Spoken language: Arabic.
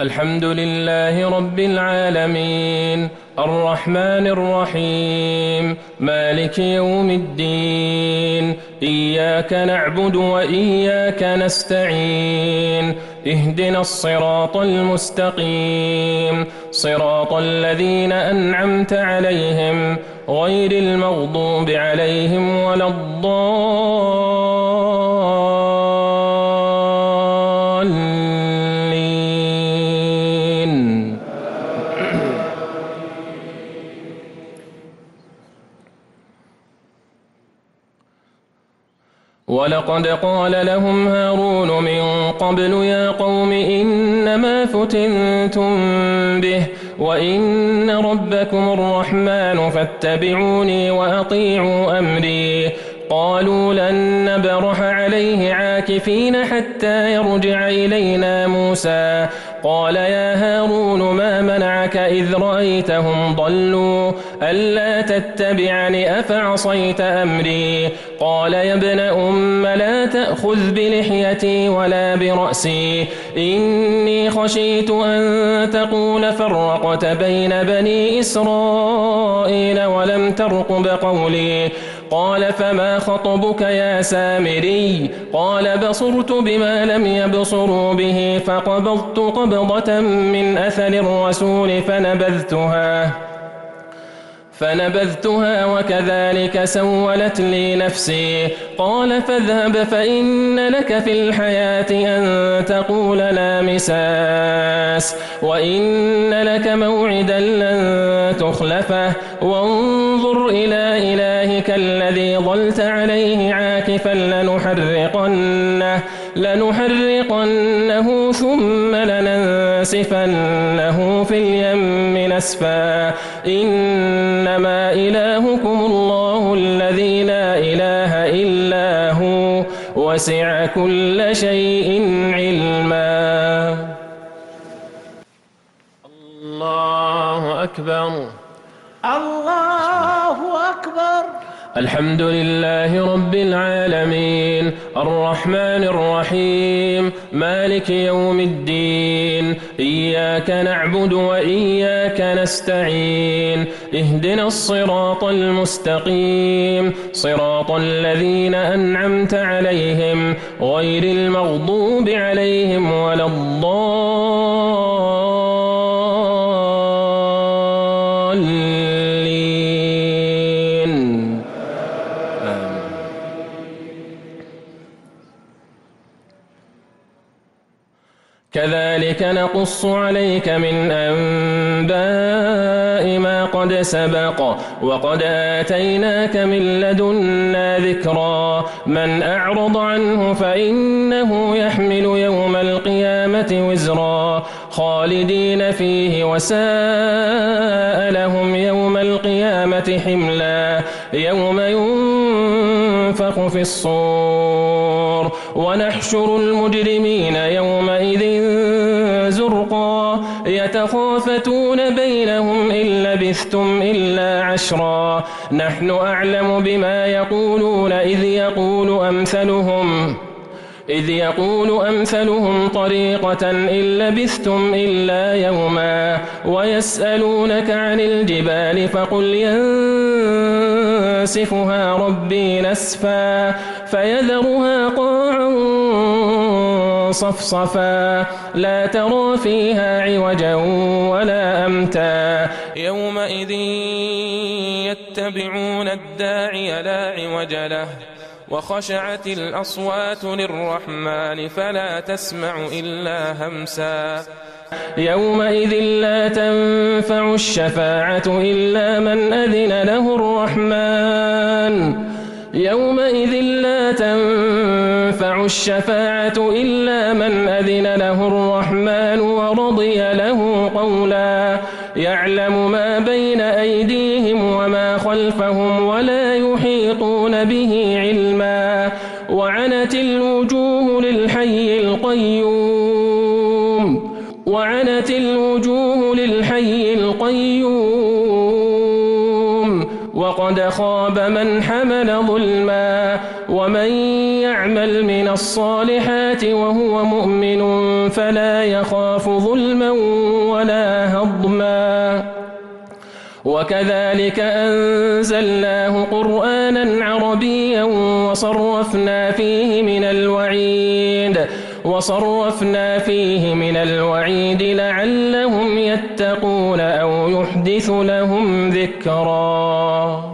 الحمد لله رب العالمين الرحمن الرحيم مالك يوم الدين إياك نعبد وإياك نستعين اهدنا الصراط المستقيم صراط الذين أنعمت عليهم غير المغضوب عليهم ولا الضالين. ولقد قال لهم هارون من قبل يا قوم إنما فتنتم به وإن ربكم الرحمن فاتبعوني وأطيعوا أمري. قالوا لن نبرح عليه عاكفين حتى يرجع إلينا موسى. قال يا هارون ما منعك إذ رأيتهم ضلوا ألا تتبعني أفعصيت أمري. قال يا ابن أم لا تأخذ بلحيتي ولا برأسي إني خشيت أن تقول فرقت بين بني إسرائيل ولم ترقب قولي. قال فما خطبك يا سامري؟ قال بصرت بما لم يبصروا به فقبضت قبضة من أثر الرسول فنبذتها وكذلك سولت لي نفسي. قال فاذهب فإن لك في الحياة أن تقول لا مساس وإن لك موعدا لن تخلفه وانظر إلى إلهك الذي ظلت عليه عاكفا لنحرقنه ثم لننسفنه في اليم نسفا. إنما إلهكم الله الذي لا إله إلا هو وسع كل شيء علما. الله أكبر. الله أكبر. الحمد لله رب العالمين الرحمن الرحيم مالك يوم الدين إياك نعبد وإياك نستعين اهدنا الصراط المستقيم صراط الذين أنعمت عليهم غير المغضوب عليهم ولا الضالين. كذلك نقص عليك من أنباء ما قد سبق وقد آتيناك من لدنا ذكرا. من أعرض عنه فإنه يحمل يوم القيامة وزرا خالدين فيه وساء لهم يوم القيامة حملا. يوم ينفخ في الصور ونحشر المجرمين يومئذ زرقا يتخافتون بينهم إن لبثتم إلا عشرا نحن أعلم بما يقولون إذ يقول أمثلهم طريقة إن لبثتم إلا يوما ويسألونك عن الجبال فقل ينسفها ربي نسفا فيذرها قاعا صفصفا لا ترى فيها عوجا ولا أمتا. يومئذ يتبعون الداعي لا عوج له وخشعت الأصوات للرحمن فلا تسمع إلا همسا. يومئذ لا تنفع الشفاعة إلا من أذن له الرحمن يومئذ لا تنفع الشفاعة إلا من أذن له الرحمن ورضي له قولا. يعلم ما بين أيديهم وما خلفهم ولا يحيطون به علما. وعنت الوجوه للحي القيوم وقد وقد خاب من حمل ظلما ومن يعمل من الصالحات وهو مؤمن فلا يخاف ظلما ولا هضما وكذلك أنزلناه قرآنا عربيا وصرفنا فيه من الوعيد لعلهم يتقون أو يحدث لهم ذكرا.